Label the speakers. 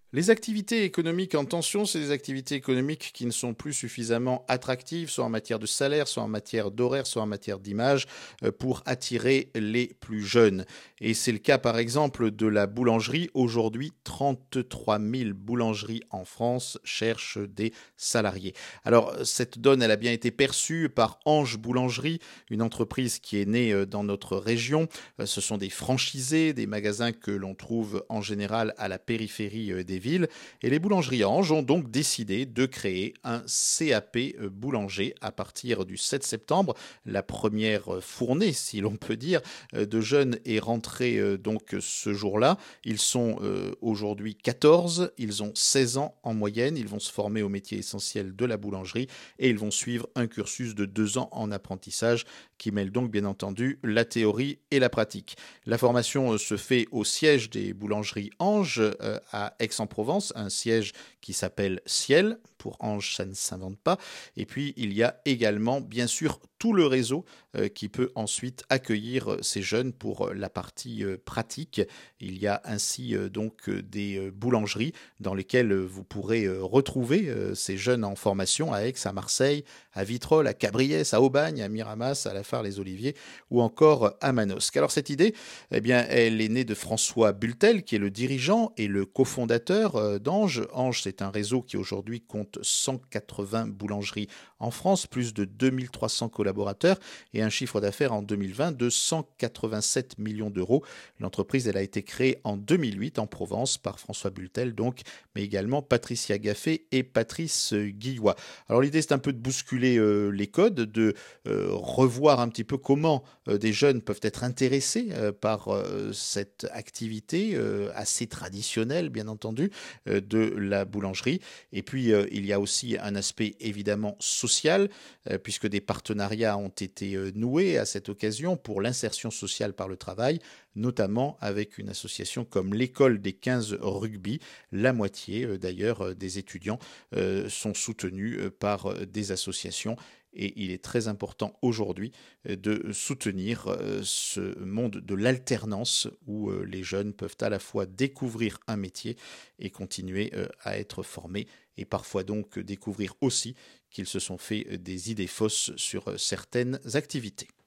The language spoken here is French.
Speaker 1: Les activités économiques en tension, c'est des activités économiques qui ne sont plus suffisamment attractives, soit en matière de salaire, soit en matière d'horaire, soit en matière d'image, pour attirer les plus jeunes. Et c'est le cas par exemple de la boulangerie. Aujourd'hui, 33 000 boulangeries en France cherchent des salariés. Alors, cette donne, elle a bien été perçue par Ange Boulangerie, une entreprise qui est née dans notre région. Ce sont des franchisés, des magasins que l'on trouve en général à la périphérie des villes. Et les boulangeries Ange ont donc décidé de créer un CAP boulanger à partir du 7 septembre. La première fournée, si l'on peut dire, de jeunes est rentrée donc ce jour-là. Ils sont aujourd'hui 14, ils ont 16 ans en moyenne, ils vont se former au métier essentiel de la boulangerie et ils vont suivre un cursus de 2 ans en apprentissage qui mêle donc bien entendu la théorie et la pratique. La formation se fait au siège des boulangeries Ange à Aix-en-Provence, un siège qui s'appelle Ciel. Pour Ange, ça ne s'invente pas. Et puis, il y a également, bien sûr, tout le réseau qui peut ensuite accueillir ces jeunes pour la partie pratique. Il y a ainsi donc des boulangeries dans lesquelles vous pourrez retrouver ces jeunes en formation à Aix, à Marseille, à Vitrolles, à Cabriès, à Aubagne, à Miramas, à La Fare-les-Oliviers ou encore à Manosque. Alors cette idée, eh bien, elle est née de François Bultel, qui est le dirigeant et le cofondateur d'Ange. Ange, c'est un réseau qui aujourd'hui compte 180 boulangeries en France, plus de 2300 collaborateurs et un chiffre d'affaires en 2020 de 187 millions d'euros. L'entreprise, elle a été créée en 2008 en Provence par François Bultel, donc, mais également Patricia Gaffé et Patrice Guillois. Alors l'idée, c'est un peu de bousculer les codes, de revoir un petit peu comment des jeunes peuvent être intéressés par cette activité assez traditionnelle, bien entendu, de la boulangerie. Et puis, il y a aussi un aspect évidemment social, puisque des partenariats ont été noués à cette occasion pour l'insertion sociale par le travail, notamment avec une association comme l'école des 15 rugby. La moitié, d'ailleurs, des étudiants sont soutenus par des associations. Et il est très important aujourd'hui de soutenir ce monde de l'alternance où les jeunes peuvent à la fois découvrir un métier et continuer à être formés et parfois donc découvrir aussi qu'ils se sont fait des idées fausses sur certaines activités.